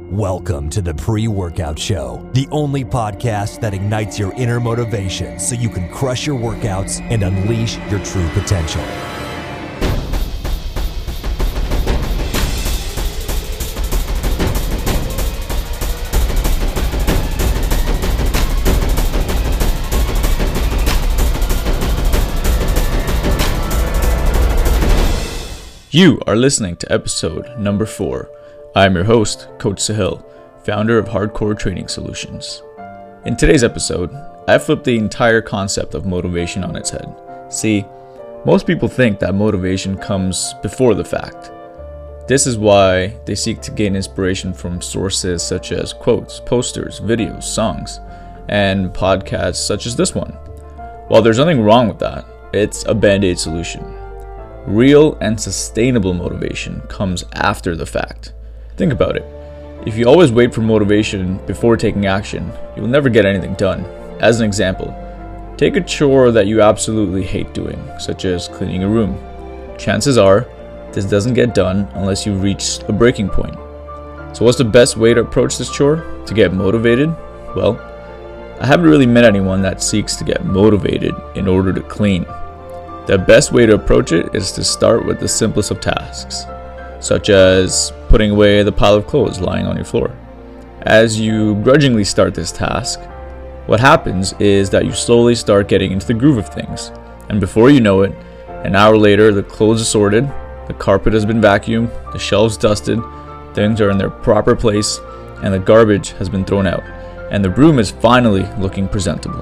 Welcome to the Pre-Workout Show, the only podcast that ignites your inner motivation so you can crush your workouts and unleash your true potential. You are listening to episode number 4. I am your host, Coach Sahil, founder of Hardcore Training Solutions. In today's episode, I flipped the entire concept of motivation on its head. See, most people think that motivation comes before the fact. This is why they seek to gain inspiration from sources such as quotes, posters, videos, songs, and podcasts such as this one. While there's nothing wrong with that, it's a band-aid solution. Real and sustainable motivation comes after the fact. Think about it. If you always wait for motivation before taking action, you'll never get anything done. As an example, take a chore that you absolutely hate doing, such as cleaning a room. Chances are, this doesn't get done unless you've reached a breaking point. So what's the best way to approach this chore? To get motivated? Well, I haven't really met anyone that seeks to get motivated in order to clean. The best way to approach it is to start with the simplest of tasks, such as putting away the pile of clothes lying on your floor. As you grudgingly start this task, what happens is that you slowly start getting into the groove of things, and before you know it, an hour later the clothes are sorted, the carpet has been vacuumed, the shelves dusted, things are in their proper place, and the garbage has been thrown out, and the room is finally looking presentable.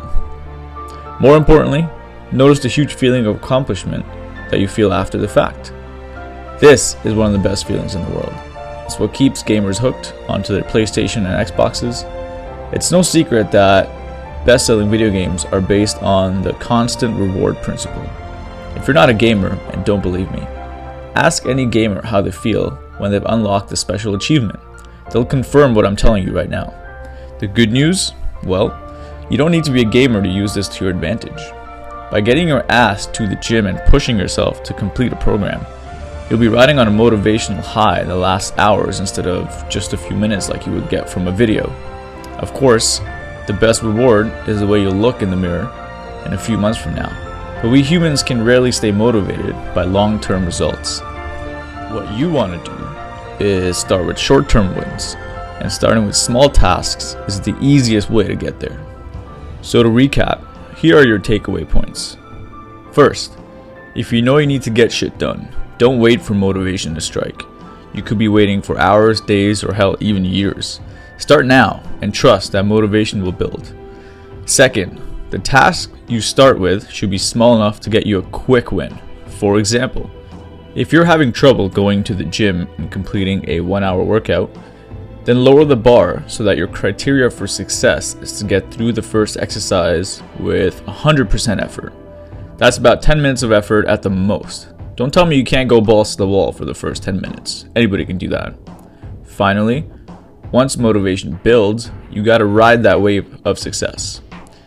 More importantly, notice the huge feeling of accomplishment that you feel after the fact. This is one of the best feelings in the world. It's what keeps gamers hooked onto their PlayStation and Xboxes. It's no secret that best-selling video games are based on the constant reward principle. If you're not a gamer and don't believe me, ask any gamer how they feel when they've unlocked a special achievement. They'll confirm what I'm telling you right now. The good news? Well, you don't need to be a gamer to use this to your advantage. By getting your ass to the gym and pushing yourself to complete a program, you'll be riding on a motivational high that lasts hours instead of just a few minutes like you would get from a video. Of course, the best reward is the way you'll look in the mirror in a few months from now. But we humans can rarely stay motivated by long-term results. What you want to do is start with short-term wins, and starting with small tasks is the easiest way to get there. So to recap, here are your takeaway points. First, if you know you need to get shit done, don't wait for motivation to strike. You could be waiting for hours, days, or hell, even years. Start now and trust that motivation will build. Second, the task you start with should be small enough to get you a quick win. For example, if you're having trouble going to the gym and completing a 1-hour workout, then lower the bar so that your criteria for success is to get through the first exercise with 100% effort. That's about 10 minutes of effort at the most. Don't tell me you can't go balls to the wall for the first 10 minutes. Anybody can do that. Finally, once motivation builds, you gotta ride that wave of success.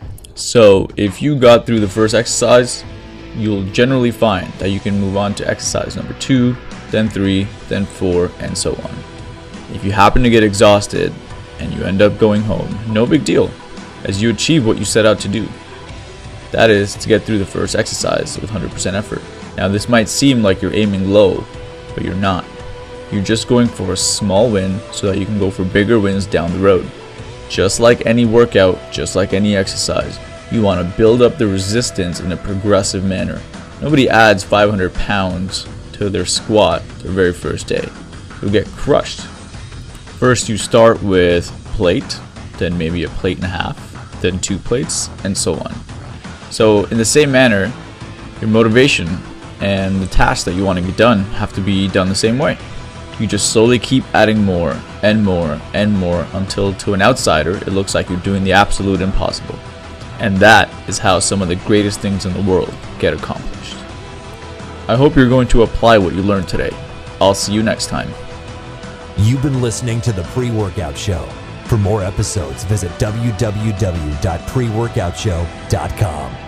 So if you got through the first exercise, you'll generally find that you can move on to exercise number 2, then 3, then 4, and so on. If you happen to get exhausted and you end up going home, no big deal, as you achieve what you set out to do. That is, to get through the first exercise with 100% effort. Now this might seem like you're aiming low, but you're not. You're just going for a small win so that you can go for bigger wins down the road. Just like any workout, just like any exercise, you want to build up the resistance in a progressive manner. Nobody adds 500 pounds to their squat their very first day. You'll get crushed. First you start with plate, then maybe a plate and a half, then 2 plates, and so on. So in the same manner, your motivation and the tasks that you want to get done have to be done the same way. You just slowly keep adding more and more and more until to an outsider it looks like you're doing the absolute impossible. And that is how some of the greatest things in the world get accomplished. I hope you're going to apply what you learned today. I'll see you next time. You've been listening to the Pre-Workout Show. For more episodes, visit www.preworkoutshow.com.